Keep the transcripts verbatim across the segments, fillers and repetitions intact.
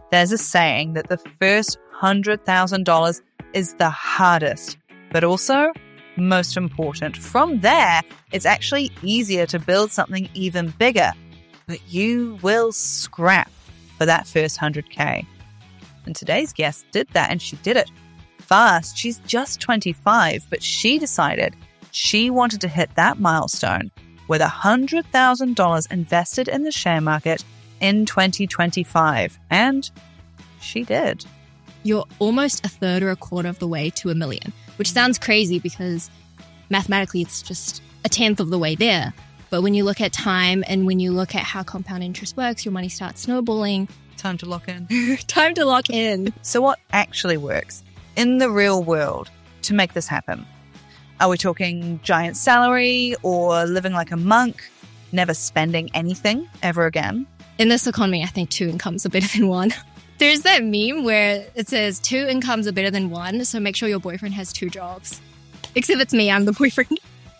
There's a saying that the first one hundred thousand dollars is the hardest, but also most important. From there, it's actually easier to build something even bigger, but you will scrap for that first one hundred K. And today's guest did that, and she did it fast. She's just twenty-five, but she decided she wanted to hit that milestone with one hundred thousand dollars invested in the share market in twenty twenty-five. And she did. You're almost a third or a quarter of the way to a million, which sounds crazy because mathematically it's just a tenth of the way there. But when you look at time and when you look at how compound interest works, your money starts snowballing. Time to lock in. Time to lock in. So what actually works in the real world to make this happen? Are we talking giant salary or living like a monk, never spending anything ever again? In this economy, I think two incomes are better than one. There's that meme where it says two incomes are better than one, so make sure your boyfriend has two jobs. Except it's me, I'm the boyfriend.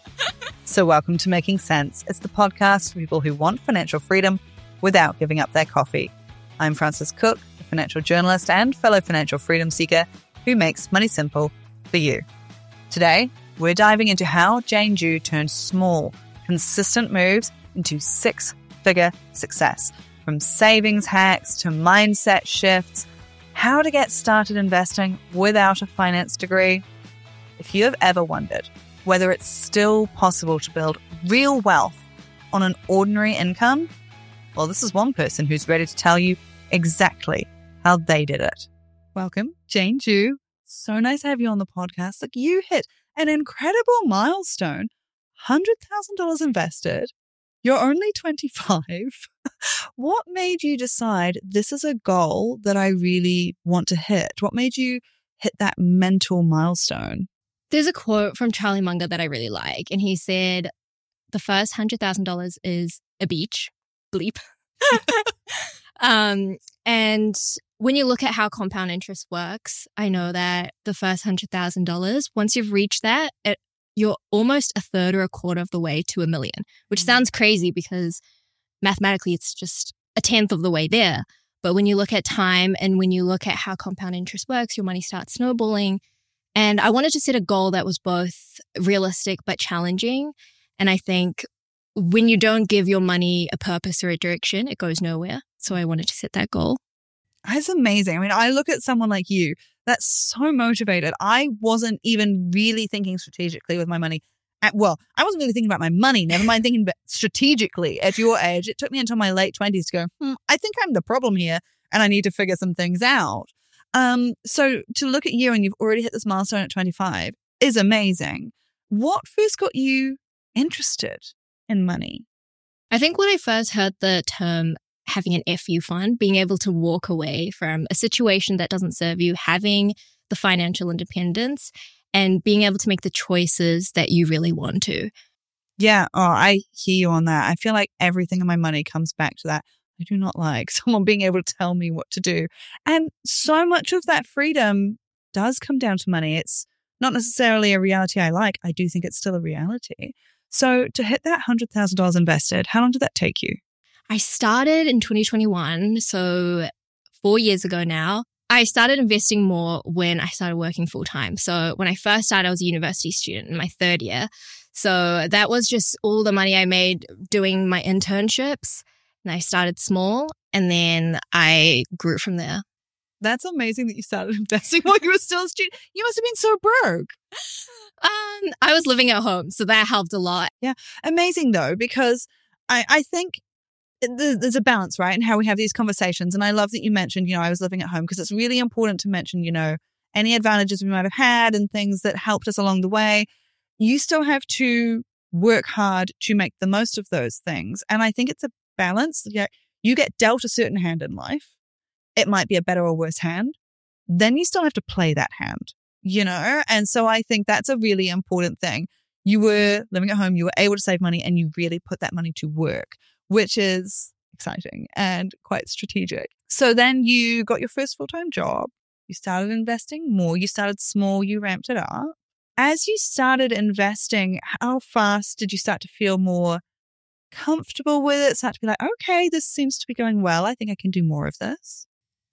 So welcome to Making Sense. It's the podcast for people who want financial freedom without giving up their coffee. I'm Frances Cook, a financial journalist and fellow financial freedom seeker who makes money simple for you. Today, we're diving into how Jane Ju turned small, consistent moves into six-figure success. From savings hacks to mindset shifts, how to get started investing without a finance degree. If you have ever wondered whether it's still possible to build real wealth on an ordinary income, well, this is one person who's ready to tell you exactly how they did it. Welcome, Jane Ju. So nice to have you on the podcast. Like, you hit an incredible milestone, one hundred thousand dollars invested. You're only twenty-five. What made you decide this is a goal that I really want to hit? What made you hit that mental milestone? There's a quote from Charlie Munger that I really like, and he said, the first one hundred thousand dollars is a beach. Bleep. um, and when you look at how compound interest works, I know that the first one hundred thousand dollars, once you've reached that, it, you're almost a third or a quarter of the way to a million, which sounds crazy because mathematically it's just a tenth of the way there. But when you look at time and when you look at how compound interest works, your money starts snowballing. And I wanted to set a goal that was both realistic but challenging. And I think when you don't give your money a purpose or a direction, it goes nowhere. So I wanted to set that goal. That's amazing. I mean, I look at someone like you that's so motivated. I wasn't even really thinking strategically with my money. At, well, I wasn't really thinking about my money, never mind thinking about strategically at your age. It took me until my late twenties to go, hmm, I think I'm the problem here and I need to figure some things out. Um, so to look at you and you've already hit this milestone at twenty-five is amazing. What first got you interested in money? I think when I first heard the term having an F U fund, being able to walk away from a situation that doesn't serve you, having the financial independence and being able to make the choices that you really want to. Yeah, oh, I hear you on that. I feel like everything in my money comes back to that. I do not like someone being able to tell me what to do. And so much of that freedom does come down to money. It's not necessarily a reality I like. I do think it's still a reality. So to hit that one hundred thousand dollars invested, how long did that take you? I started in twenty twenty-one, so four years ago now. I started investing more when I started working full-time. So when I first started, I was a university student in my third year. So that was just all the money I made doing my internships. And I started small and then I grew from there. That's amazing that you started investing while you were still a student. You must have been so broke. Um, I was living at home, so that helped a lot. Yeah. Amazing though, because I, I think there's a balance, right? And how we have these conversations. And I love that you mentioned, you know, I was living at home because it's really important to mention, you know, any advantages we might have had and things that helped us along the way. You still have to work hard to make the most of those things. And I think it's a balance. Yeah, you get dealt a certain hand in life. It might be a better or worse hand. Then you still have to play that hand, you know? And so I think that's a really important thing. You were living at home, you were able to save money and you really put that money to work, which is exciting and quite strategic. So then you got your first full-time job. You started investing more. You started small. You ramped it up. As you started investing, how fast did you start to feel more comfortable with it? Start to be like, okay, this seems to be going well. I think I can do more of this.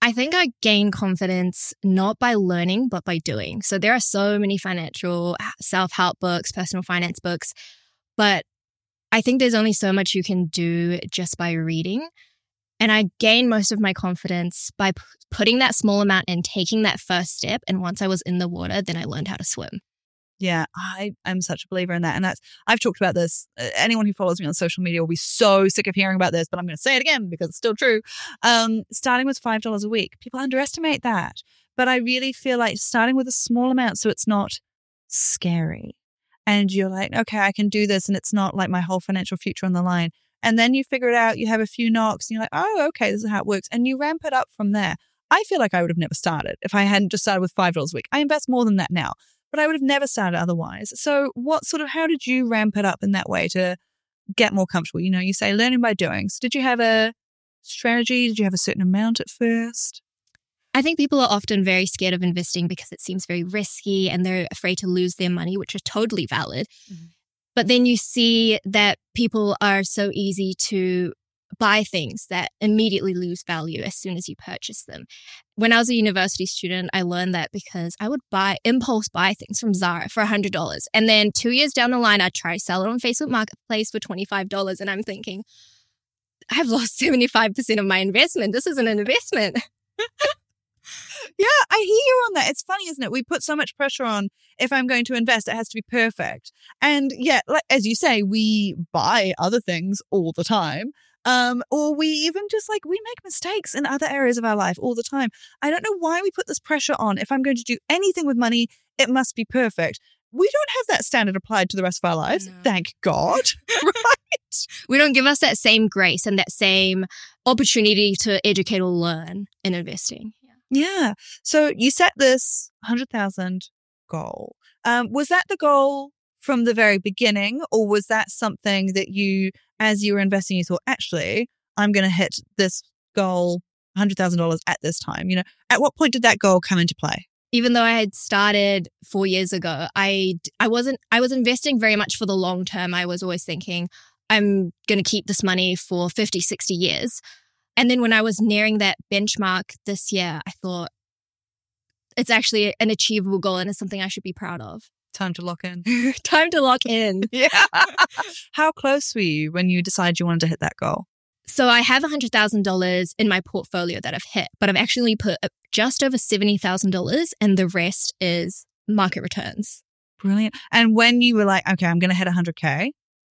I think I gain confidence not by learning, but by doing. So there are so many financial self-help books, personal finance books, but I think there's only so much you can do just by reading. And I gained most of my confidence by p- putting that small amount and taking that first step. And once I was in the water, then I learned how to swim. Yeah, I, I'm such a believer in that. And that's, I've talked about this. Uh, anyone who follows me on social media will be so sick of hearing about this, but I'm going to say it again because it's still true. Um, starting with five dollars a week. People underestimate that. But I really feel like starting with a small amount so it's not scary. And you're like, okay, I can do this. And it's not like my whole financial future on the line. And then you figure it out. You have a few knocks and you're like, oh, okay, this is how it works. And you ramp it up from there. I feel like I would have never started if I hadn't just started with five dollars a week. I invest more than that now. But I would have never started otherwise. So what sort of, how did you ramp it up in that way to get more comfortable? You know, you say learning by doing. So did you have a strategy? Did you have a certain amount at first? I think people are often very scared of investing because it seems very risky and they're afraid to lose their money, which is totally valid. Mm-hmm. But then you see that people are so easy to buy things that immediately lose value as soon as you purchase them. When I was a university student, I learned that because I would buy impulse buy things from Zara for one hundred dollars. And then two years down the line, I'd try to sell it on Facebook Marketplace for twenty-five dollars. And I'm thinking, I've lost seventy-five percent of my investment. This isn't an investment. Yeah, I hear you on that. It's funny, isn't it? We put so much pressure on if I'm going to invest, it has to be perfect. And yeah, like as you say, we buy other things all the time. Um, or we even just like, we make mistakes in other areas of our life all the time. I don't know why we put this pressure on. If I'm going to do anything with money, it must be perfect. We don't have that standard applied to the rest of our lives. No. Thank God. Right? We don't give us that same grace and that same opportunity to educate or learn in investing. Yeah. So you set this one hundred thousand goal. Um, was that the goal from the very beginning, or was that something that you, as you were investing, you thought, actually, I'm going to hit this goal, one hundred thousand dollars at this time? You know, at what point did that goal come into play? Even though I had started four years ago, I, I wasn't, I was investing very much for the long term. I was always thinking, I'm going to keep this money for fifty, sixty years. And then when I was nearing that benchmark this year, I thought it's actually an achievable goal and it's something I should be proud of. Time to lock in. Time to lock in. Yeah. How close were you when you decided you wanted to hit that goal? So I have one hundred thousand dollars in my portfolio that I've hit, but I've actually put just over seventy thousand dollars and the rest is market returns. Brilliant. And when you were like, okay, I'm going to hit one hundred K,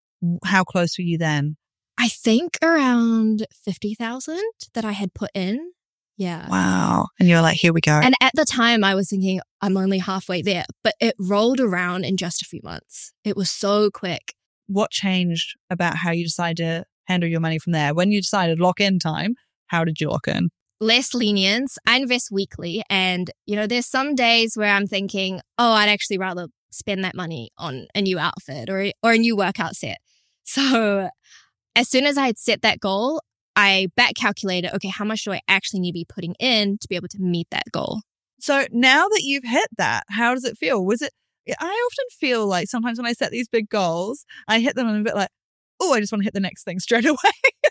how close were you then? I think around fifty thousand that I had put in. Yeah. Wow. And you're like, here we go. And at the time I was thinking I'm only halfway there, but it rolled around in just a few months. It was so quick. What changed about how you decided to handle your money from there? When you decided lock in time, how did you lock in? Less lenience. I invest weekly and, you know, there's some days where I'm thinking, oh, I'd actually rather spend that money on a new outfit or, or a new workout set. So as soon as I had set that goal, I back calculated, okay, how much do I actually need to be putting in to be able to meet that goal? So now that you've hit that, how does it feel? Was it, I often feel like sometimes when I set these big goals, I hit them and I'm a bit like, oh, I just want to hit the next thing straight away.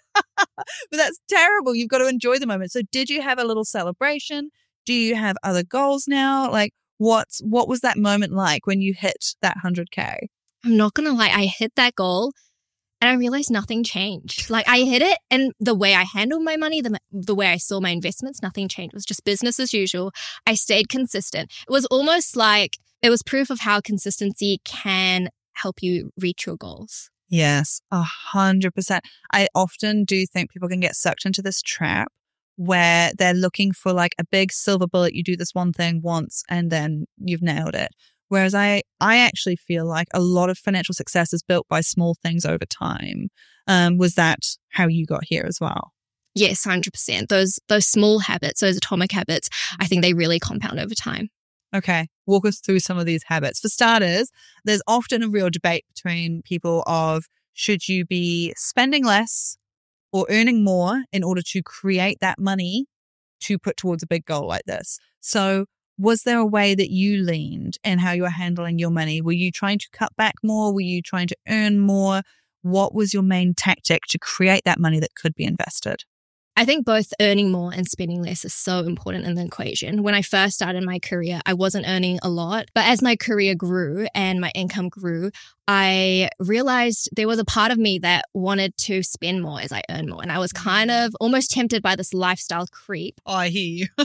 But that's terrible. You've got to enjoy the moment. So did you have a little celebration? Do you have other goals now? Like what's, what was that moment like when you hit that one hundred K? I'm not going to lie. I hit that goal. And I realized nothing changed. Like I hit it and the way I handled my money, the, the way I saw my investments, nothing changed. It was just business as usual. I stayed consistent. It was almost like it was proof of how consistency can help you reach your goals. Yes, a hundred percent. I often do think people can get sucked into this trap where they're looking for like a big silver bullet. You do this one thing once and then you've nailed it. Whereas I, I actually feel like a lot of financial success is built by small things over time. Um, was that how you got here as well? Yes, one hundred percent. Those those small habits, those atomic habits, I think they really compound over time. Okay. Walk us through some of these habits. For starters, there's often a real debate between people of should you be spending less or earning more in order to create that money to put towards a big goal like this. So was there a way that you leaned in how you were handling your money? Were you trying to cut back more? Were you trying to earn more? What was your main tactic to create that money that could be invested? I think both earning more and spending less is so important in the equation. When I first started my career, I wasn't earning a lot. But as my career grew and my income grew, I realized there was a part of me that wanted to spend more as I earn more. And I was kind of almost tempted by this lifestyle creep. Oh, I hear you.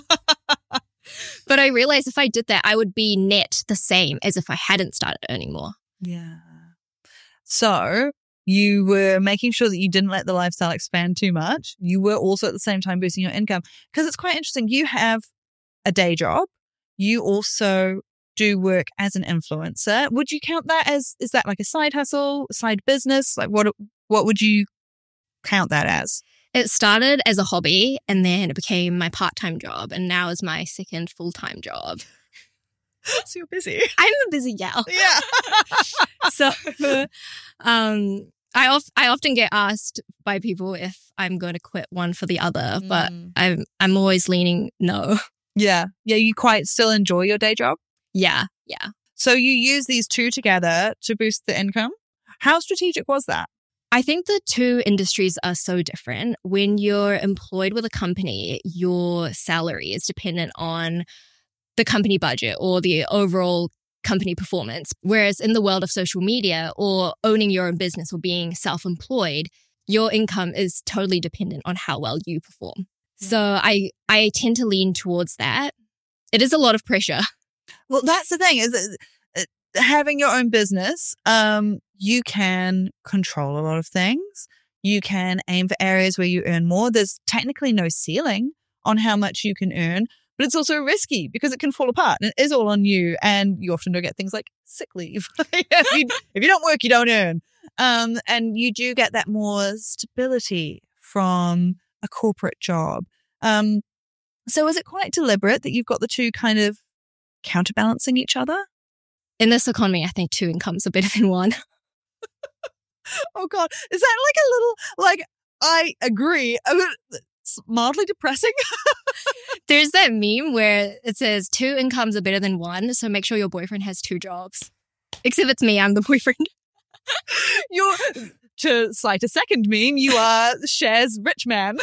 But I realized if I did that, I would be net the same as if I hadn't started earning more. Yeah. So you were making sure that you didn't let the lifestyle expand too much. You were also at the same time boosting your income, because it's quite interesting. You have a day job. You also do work as an influencer. Would you count that as, is that like a side hustle, side business? Like what, what would you count that as? It started as a hobby and then it became my part-time job, and now is my second full-time job. So you're busy. I'm a busy gal. Yeah. So um, I, of, I often get asked by people if I'm going to quit one for the other, mm. but I'm, I'm always leaning no. Yeah. Yeah. You quite still enjoy your day job? Yeah. Yeah. So you use these two together to boost the income. How strategic was that? I think the two industries are so different. When you're employed with a company, your salary is dependent on the company budget or the overall company performance. Whereas in the world of social media or owning your own business or being self-employed, your income is totally dependent on how well you perform. Yeah. So I, I tend to lean towards that. It is a lot of pressure. Well, that's the thing, is uh, having your own business, um, you can control a lot of things. You can aim for areas where you earn more. There's technically no ceiling on how much you can earn. But it's also risky because it can fall apart and it is all on you. And you often don't get things like sick leave. if, you, if you don't work, you don't earn. Um, and you do get that more stability from a corporate job. Um, so is it quite deliberate that you've got the two kind of counterbalancing each other? In this economy, I think two incomes are better than one. Oh, God. Is that like a little, like, I agree. It's mildly depressing. There's that meme where it says two incomes are better than one, so make sure your boyfriend has two jobs. Except it's me, I'm the boyfriend. You're, to cite a second meme, you are Cher's rich man.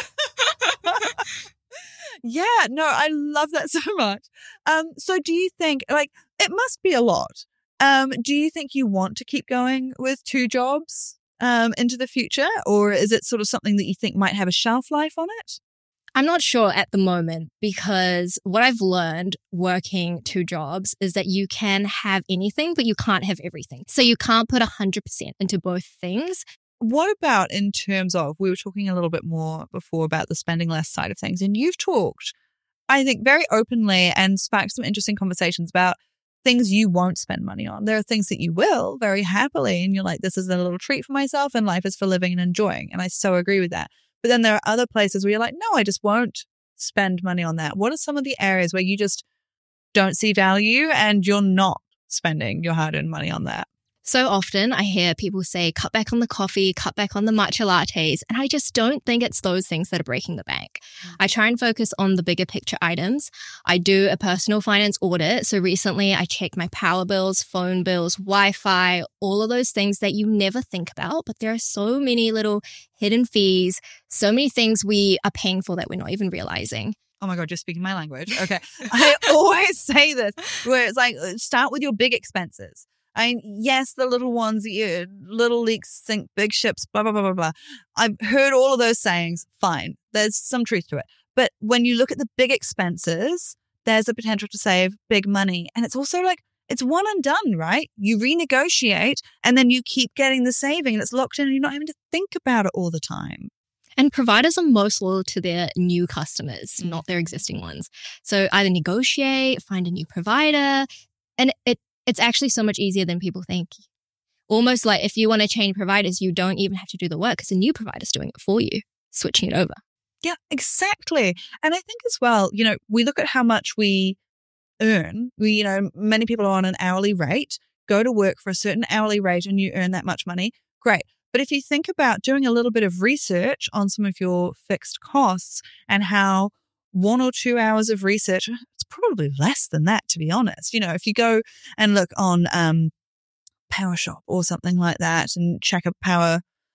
Yeah, no, I love that so much. Um, so do you think, like, it must be a lot. Um, do you think you want to keep going with two jobs um, into the future? Or is it sort of something that you think might have a shelf life on it? I'm not sure at the moment, because what I've learned working two jobs is that you can have anything, but you can't have everything. So you can't put one hundred percent into both things. What about in terms of, we were talking a little bit more before about the spending less side of things, and you've talked, I think, very openly and sparked some interesting conversations about things you won't spend money on. There are things that you will very happily, and you're like, this is a little treat for myself and life is for living and enjoying. And I so agree with that. But then there are other places where you're like, no, I just won't spend money on that. What are some of the areas where you just don't see value and you're not spending your hard-earned money on that? So often I hear people say, cut back on the coffee, cut back on the matcha lattes. And I just don't think it's those things that are breaking the bank. Mm. I try and focus on the bigger picture items. I do a personal finance audit. So recently I checked my power bills, phone bills, Wi-Fi, all of those things that you never think about. But there are so many little hidden fees, so many things we are paying for that we're not even realizing. Oh my God, you're speaking my language. Okay. I always say this, where it's like, start with your big expenses. I mean, yes, the little ones, you, little leaks sink big ships, blah, blah, blah, blah, blah. I've heard all of those sayings. Fine. There's some truth to it. But when you look at the big expenses, there's a potential to save big money. And it's also like, it's one and done, right? You renegotiate and then you keep getting the saving and it's locked in and you're not having to think about it all the time. And providers are most loyal to their new customers, Mm. not their existing ones. So either negotiate, find a new provider, and it it's actually so much easier than people think. Almost like if you want to change providers, you don't even have to do the work because a new provider's doing it for you, switching it over. Yeah, exactly. And I think as well, you know, we look at how much we earn. We, you know, many people are on an hourly rate, go to work for a certain hourly rate and you earn that much money. Great. But if you think about doing a little bit of research on some of your fixed costs and how one or two hours of research, it's probably less than that, to be honest. You know, if you go and look on um, PowerShop or something like that and check a power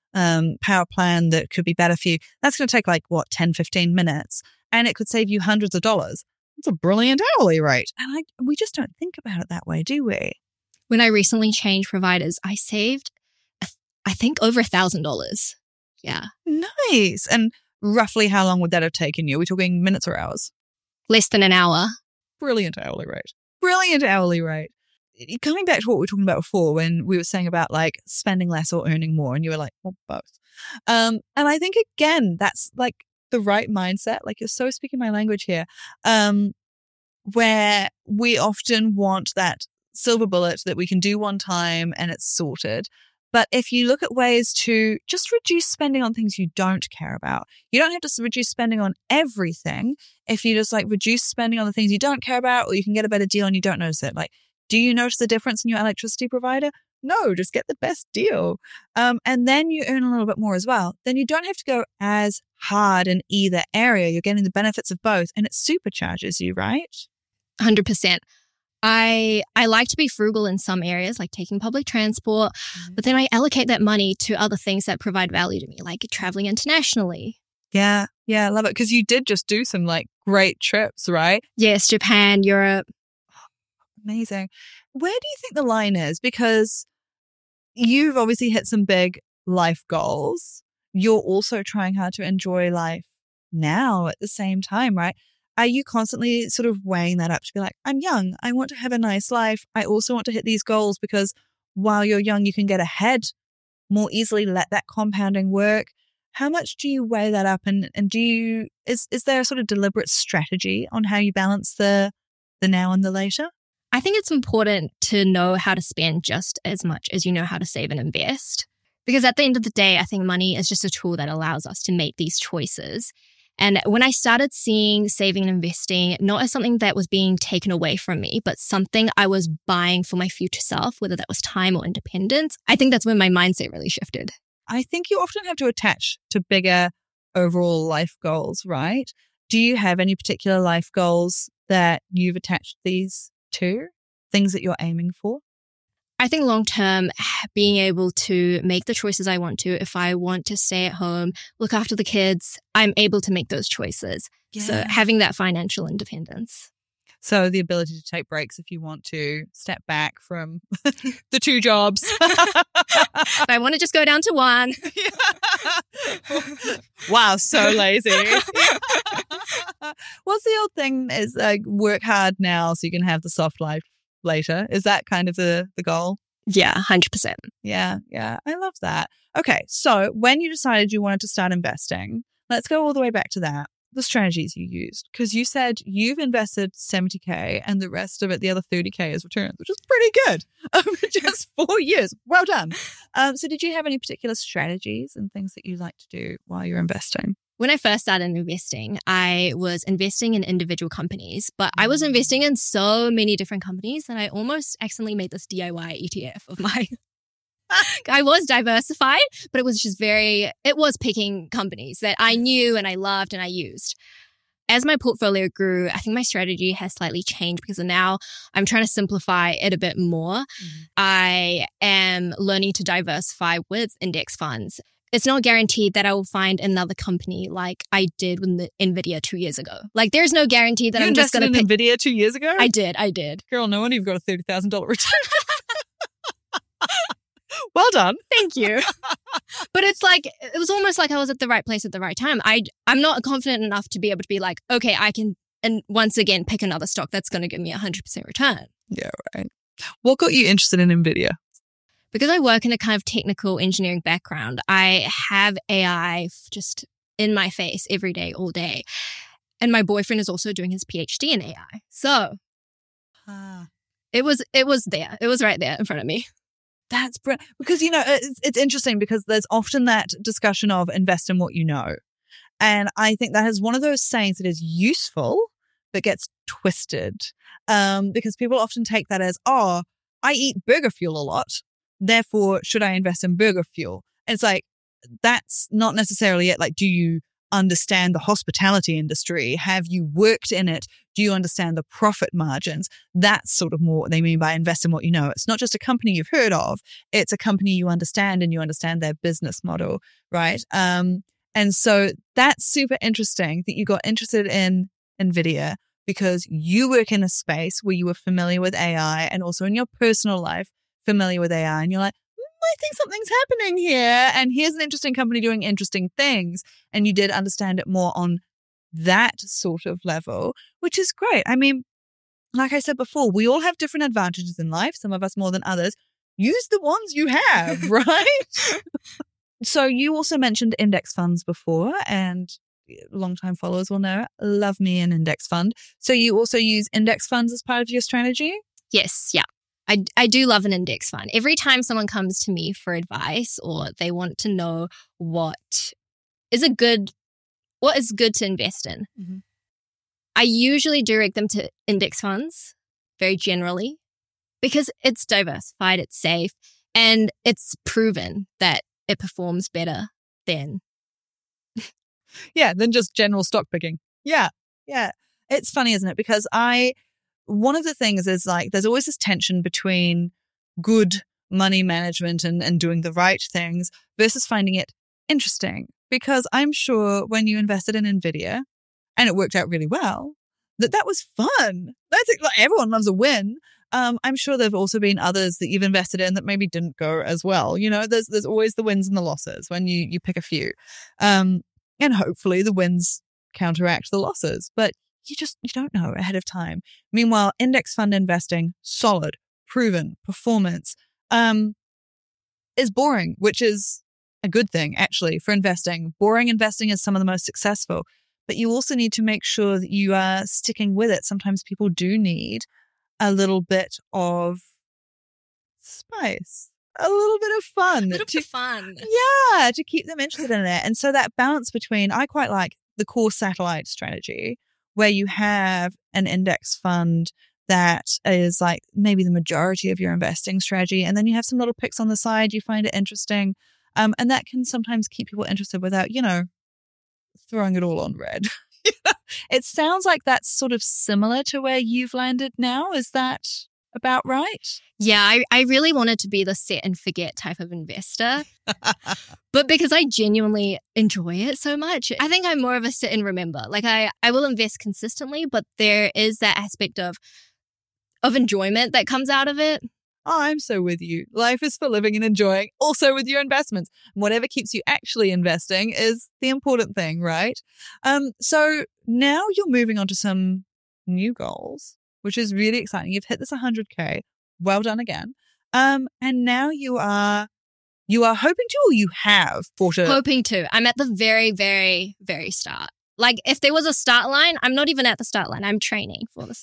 um, power plan that could be better for you. That's going to take like, what, ten, fifteen minutes. And it could save you hundreds of dollars. It's a brilliant hourly rate. And I, we just don't think about it that way, do we? When I recently changed providers, I saved, I think, over a thousand dollars. Yeah. Nice. And roughly how long would that have taken you? Are we talking minutes or hours? Less than an hour. Brilliant hourly rate. Brilliant hourly rate. Coming back to what we were talking about before when we were saying about like spending less or earning more, and you were like, well, both. Um, and I think, again, that's like the right mindset. Like, you're so speaking my language here, um, where we often want that silver bullet that we can do one time and it's sorted. But if you look at ways to just reduce spending on things you don't care about, you don't have to reduce spending on everything. If you just like reduce spending on the things you don't care about, or you can get a better deal and you don't notice it. Like, do you notice a difference in your electricity provider? No, just get the best deal. Um, and then you earn a little bit more as well. Then you don't have to go as hard in either area. You're getting the benefits of both, and it supercharges you, right? one hundred percent. I I like to be frugal in some areas, like taking public transport, mm-hmm. but then I allocate that money to other things that provide value to me, like traveling internationally. Yeah, yeah, I love it. Because you did just do some like great trips, right? Yes, Japan, Europe. Amazing. Where do you think the line is? Because you've obviously hit some big life goals. You're also trying hard to enjoy life now at the same time, right? Are you constantly sort of weighing that up to be like, I'm young, I want to have a nice life. I also want to hit these goals because while you're young, you can get ahead more easily, let that compounding work. How much do you weigh that up? And, and do you, is, is there a sort of deliberate strategy on how you balance the, the now and the later? I think it's important to know how to spend just as much as you know how to save and invest. Because at the end of the day, I think money is just a tool that allows us to make these choices. And when I started seeing saving and investing not as something that was being taken away from me, but something I was buying for my future self, whether that was time or independence, I think that's when my mindset really shifted. I think you often have to attach to bigger overall life goals, right? Do you have any particular life goals that you've attached these to, things that you're aiming for? I think long term, being able to make the choices I want to, if I want to stay at home, look after the kids, I'm able to make those choices. Yeah. So having that financial independence. So the ability to take breaks if you want to, step back from the two jobs. I want to just go down to one. Wow, so lazy. What's the old thing is like work hard now so you can have the soft life later? Is that kind of the, the goal? Yeah, one hundred percent. Yeah, yeah. I love that. Okay, so when you decided you wanted to start investing, let's go all the way back to that. The strategies you used, because you said you've invested seventy K and the rest of it, the other thirty K is returns, which is pretty good over just four years. Well done. Um, so did you have any particular strategies and things that you like to do while you're investing? When I first started investing, I was investing in individual companies, but I was investing in so many different companies that I almost accidentally made this D I Y E T F of mine. I was diversified, but it was just very, it was picking companies that I knew and I loved and I used. As my portfolio grew, I think my strategy has slightly changed because now I'm trying to simplify it a bit more. Mm-hmm. I am learning to diversify with index funds. It's not guaranteed that I will find another company like I did with the NVIDIA two years ago. Like, there's no guarantee that you I'm just going to pick. NVIDIA two years ago? I did, I did. Girl, no wonder you've got a thirty thousand dollars return. Well done. Thank you. But it's like, it was almost like I was at the right place at the right time. I, I'm not confident enough to be able to be like, okay, I can, and once again, pick another stock that's going to give me a one hundred percent return. Yeah, right. What got you interested in NVIDIA? Because I work in a kind of technical engineering background, I have A I just in my face every day, all day. And my boyfriend is also doing his PhD in A I. So uh, it was it was there. It was right there in front of me. That's brilliant. Because, you know, it's, it's interesting because there's often that discussion of invest in what you know. And I think that is one of those sayings that is useful, but gets twisted. Um, because people often take that as, oh, I eat burger fuel a lot. Therefore, should I invest in burger fuel? And it's like, that's not necessarily it. Like, do you understand the hospitality industry? Have you worked in it? Do you understand the profit margins? That's sort of more what they mean by invest in what you know. It's not just a company you've heard of. It's a company you understand and you understand their business model, right? Um, and so that's super interesting that you got interested in NVIDIA because you work in a space where you were familiar with A I and also in your personal life familiar with A I. And you're like, I think something's happening here. And here's an interesting company doing interesting things. And you did understand it more on that sort of level, which is great. I mean, like I said before, we all have different advantages in life, some of us more than others. Use the ones you have, right? So you also mentioned index funds before, and longtime followers will know, love me an index fund. So you also use index funds as part of your strategy? Yes, yeah. I, I do love an index fund. Every time someone comes to me for advice or they want to know what is a good, what is good to invest in, mm-hmm. I usually direct them to index funds very generally because it's diversified, it's safe, and it's proven that it performs better than yeah, than just general stock picking. Yeah, yeah. It's funny, isn't it? Because I... One of the things is like there's always this tension between good money management and, and doing the right things versus finding it interesting. Because I'm sure when you invested in NVIDIA and it worked out really well, that that was fun. That's like everyone loves a win. Um, I'm sure there have also been others that you've invested in that maybe didn't go as well. You know, there's there's always the wins and the losses when you you pick a few, um, and hopefully the wins counteract the losses. But you just, you don't know ahead of time. Meanwhile, index fund investing, solid, proven performance, um, is boring, which is a good thing actually for investing. Boring investing is some of the most successful, but you also need to make sure that you are sticking with it. Sometimes people do need a little bit of spice, a little bit of fun. A little to, bit of fun. Yeah, to keep them interested in it. And so that balance between, I quite like the core satellite strategy, where you have an index fund that is like maybe the majority of your investing strategy. And then you have some little picks on the side. You find it interesting. Um, and that can sometimes keep people interested without, you know, throwing it all on red. It sounds like that's sort of similar to where you've landed now. Is that about right? Yeah, I, I really wanted to be the set and forget type of investor. But because I genuinely enjoy it so much, I think I'm more of a sit and remember. Like I, I will invest consistently, but there is that aspect of of enjoyment that comes out of it. Oh, I'm so with you. Life is for living and enjoying, also with your investments. Whatever keeps you actually investing is the important thing, right? Um, so now you're moving on to some new goals, which is really exciting. You've hit this one hundred K. Well done again. Um, and now you are you are hoping to, or you have bought a... Hoping to. I'm at the very, very, very start. Like if there was a start line, I'm not even at the start line. I'm training for this.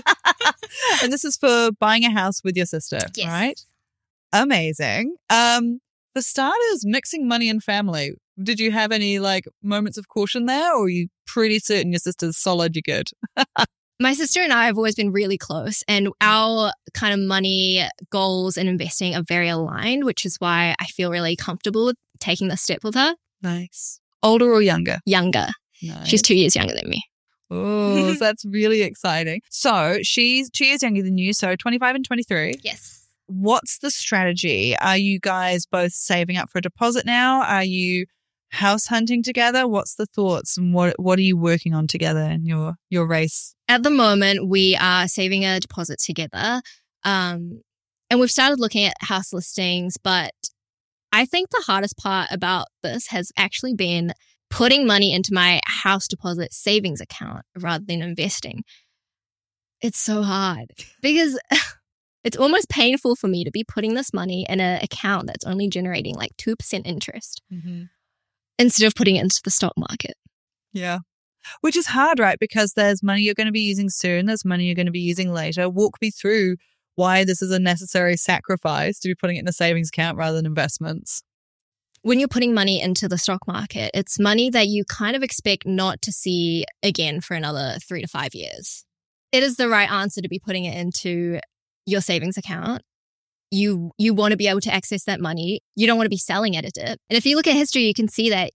And this is for buying a house with your sister, yes. Right? Amazing. Um, for starters, mixing money and family. Did you have any like moments of caution there, or are you pretty certain your sister's solid, you're good? My sister and I have always been really close, and our kind of money goals and investing are very aligned, which is why I feel really comfortable with taking the step with her. Nice. Older or younger? Younger. Nice. She's two years younger than me. Oh, so that's really exciting. So she's two years younger than you, so twenty-five and twenty-three. Yes. What's the strategy? Are you guys both saving up for a deposit now? Are you house hunting together? What's the thoughts, and what what are you working on together in your your race? At the moment, we are saving a deposit together, um, and we've started looking at house listings. But I think the hardest part about this has actually been putting money into my house deposit savings account rather than investing. It's so hard because it's almost painful for me to be putting this money in an account that's only generating like two percent interest. Mm-hmm. Instead of putting it into the stock market. Yeah. Which is hard, right? Because there's money you're going to be using soon. There's money you're going to be using later. Walk me through why this is a necessary sacrifice to be putting it in a savings account rather than investments. When you're putting money into the stock market, it's money that you kind of expect not to see again for another three to five years. It is the right answer to be putting it into your savings account. You you want to be able to access that money. You don't want to be selling at a dip. And if you look at history, you can see that you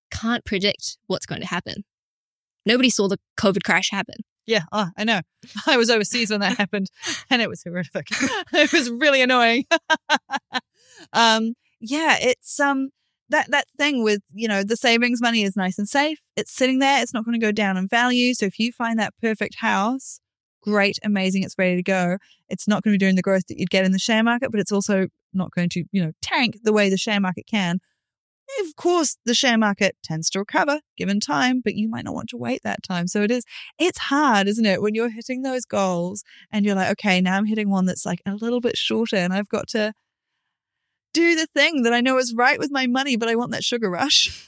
can't predict what's going to happen. Nobody saw the COVID crash happen. Yeah, oh, I know. I was overseas when that happened, and it was horrific. It was really annoying. um, yeah, it's um that that thing with, you know, the savings money is nice and safe. It's sitting there. It's not going to go down in value. So if you find that perfect house, great, amazing, it's ready to go. It's not going to be doing the growth that you'd get in the share market, but it's also not going to, you know, tank the way the share market can. Of course, the share market tends to recover given time, but you might not want to wait that time. So it is, it's hard, isn't it? When you're hitting those goals and you're like, okay, now I'm hitting one that's like a little bit shorter and I've got to do the thing that I know is right with my money, but I want that sugar rush.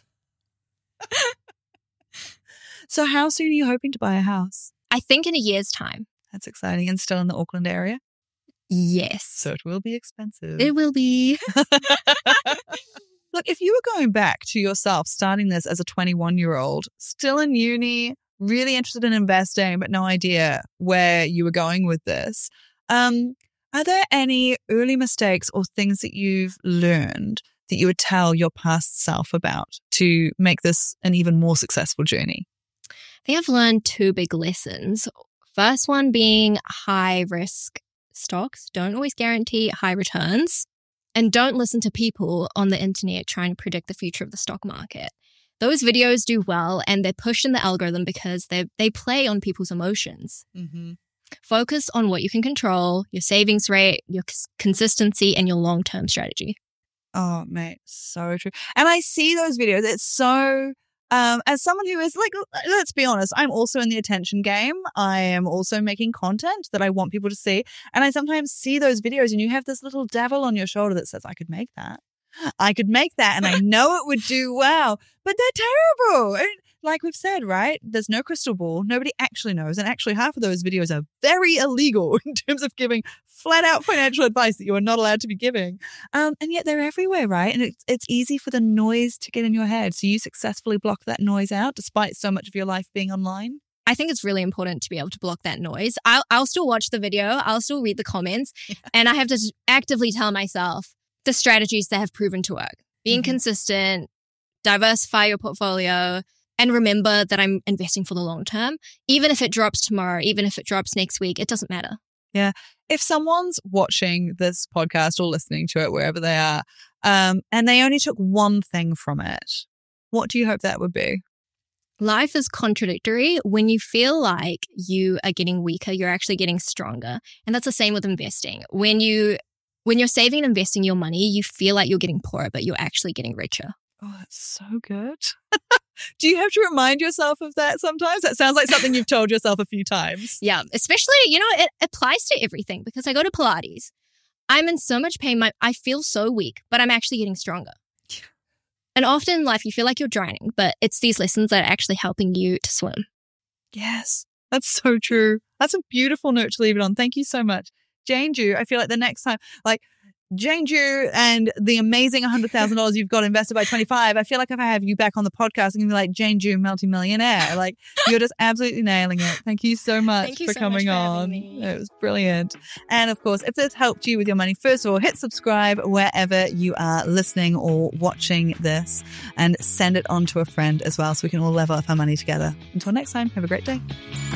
So how soon are you hoping to buy a house? I think in a year's time. That's exciting. And still in the Auckland area? Yes. So it will be expensive. It will be. Look, if you were going back to yourself, starting this as a twenty-one-year-old, still in uni, really interested in investing, but no idea where you were going with this, um, are there any early mistakes or things that you've learned that you would tell your past self about to make this an even more successful journey? I think I've learned two big lessons. First one being high risk stocks don't always guarantee high returns. And don't listen to people on the internet trying to predict the future of the stock market. Those videos do well and they're pushed in the algorithm because they they play on people's emotions. Mm-hmm. Focus on what you can control, your savings rate, your consistency, and your long-term strategy. Oh, mate, so true. And I see those videos. It's so... Um, as someone who is like, let's be honest, I'm also in the attention game. I am also making content that I want people to see. And I sometimes see those videos and you have this little devil on your shoulder that says, I could make that. I could make that. And I know it would do well, but they're terrible. And like we've said, right? There's no crystal ball. Nobody actually knows. And actually half of those videos are very illegal in terms of giving flat out financial advice that you are not allowed to be giving. Um, and yet they're everywhere, right? And it's, it's easy for the noise to get in your head. So you successfully block that noise out despite so much of your life being online. I think it's really important to be able to block that noise. I'll, I'll still watch the video. I'll still read the comments. Yeah. And I have to actively tell myself the strategies that have proven to work. Being mm-hmm. consistent, diversify your portfolio, and remember that I'm investing for the long term. Even if it drops tomorrow, even if it drops next week, it doesn't matter. Yeah. If someone's watching this podcast or listening to it, wherever they are, um, and they only took one thing from it, what do you hope that would be? Life is contradictory. When you feel like you are getting weaker, you're actually getting stronger. And that's the same with investing. When you, when you're saving and investing your money, you feel like you're getting poorer, but you're actually getting richer. Oh, that's so good. Do you have to remind yourself of that sometimes? That sounds like something you've told yourself a few times. Yeah, especially, you know, it applies to everything because I go to Pilates. I'm in so much pain. My, I feel so weak, but I'm actually getting stronger. And often in life, you feel like you're drowning, but it's these lessons that are actually helping you to swim. Yes, that's so true. That's a beautiful note to leave it on. Thank you so much. Jane Ju, I feel like the next time, like, Jane Ju and the amazing one hundred thousand dollars you've got invested by twenty-five. I feel like if I have you back on the podcast, I'm going to be like, Jane Ju, multimillionaire. Like, you're just absolutely nailing it. Thank you so much you for so coming much for on. Me. It was brilliant. And of course, if this helped you with your money, first of all, hit subscribe wherever you are listening or watching this and send it on to a friend as well so we can all level up our money together. Until next time, have a great day.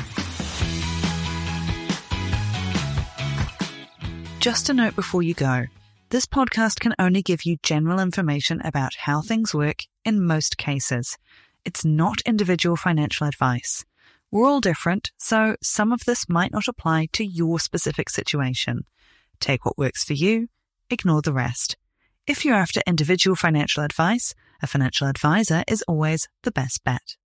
Just a note before you go. This podcast can only give you general information about how things work in most cases. It's not individual financial advice. We're all different, so some of this might not apply to your specific situation. Take what works for you, ignore the rest. If you're after individual financial advice, a financial advisor is always the best bet.